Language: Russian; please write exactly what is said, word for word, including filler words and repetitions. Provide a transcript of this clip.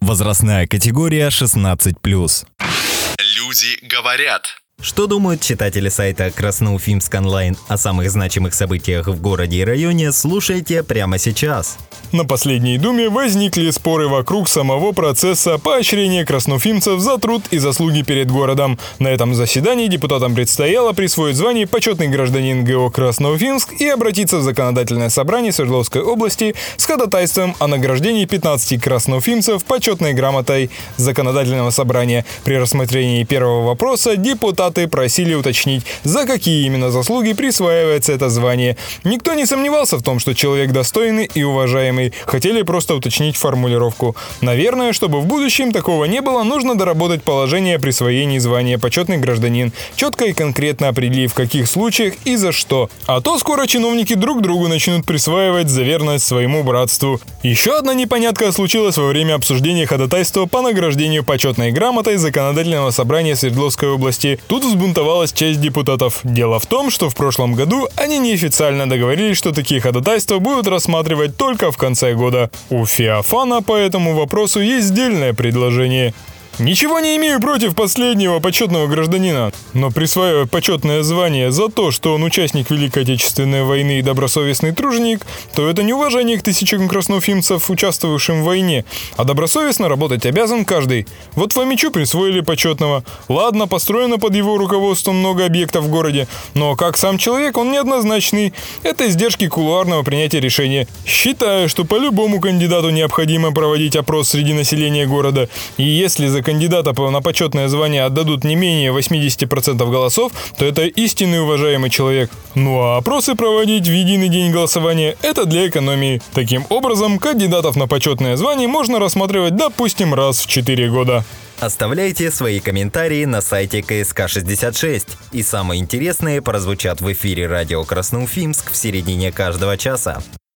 Возрастная категория шестнадцать плюс. Люди говорят. Что думают читатели сайта Красноуфимск онлайн о самых значимых событиях в городе и районе, слушайте прямо сейчас. На последней думе возникли споры вокруг самого процесса поощрения красноуфимцев за труд и заслуги перед городом. На этом заседании депутатам предстояло присвоить звание «Почетный гражданин ГО Красноуфимск» и обратиться в законодательное собрание Свердловской области с ходатайством о награждении пятнадцати красноуфимцев почетной грамотой законодательного собрания. При рассмотрении первого вопроса депутаты просили уточнить, за какие именно заслуги присваивается это звание. Никто не сомневался в том, что человек достойный и уважаемый. Хотели просто уточнить формулировку. Наверное, чтобы в будущем такого не было, нужно доработать положение о присвоении звания «Почетный гражданин», четко и конкретно определив, в каких случаях и за что. А то скоро чиновники друг другу начнут присваивать за верность своему братству. Еще одна непонятка случилась во время обсуждения ходатайства по награждению почетной грамотой законодательного собрания Свердловской области. Тут взбунтовалась часть депутатов. Дело в том, что в прошлом году они неофициально договорились, что такие ходатайства будут рассматривать только в конце года. У Феофана по этому вопросу есть дельное предложение. Ничего не имею против последнего почетного гражданина, но присваивая почетное звание за то, что он участник Великой Отечественной войны и добросовестный труженик, то это не уважение к тысячам красноуфимцев, участвовавшим в войне, а добросовестно работать обязан каждый. Вот Фомичу присвоили почетного. Ладно, построено под его руководством много объектов в городе, но как сам человек он неоднозначный. Это издержки кулуарного принятия решения. Считаю, что по любому кандидату необходимо проводить опрос среди населения города, и если за кандидата на почетное звание отдадут не менее восемьдесят процентов голосов, то это истинный уважаемый человек. Ну а опросы проводить в единый день голосования – это для экономии. Таким образом, кандидатов на почетное звание можно рассматривать, допустим, раз в четыре года. Оставляйте свои комментарии на сайте ка эс ка шестьдесят шесть. И самые интересные прозвучат в эфире радио Красноуфимск в середине каждого часа.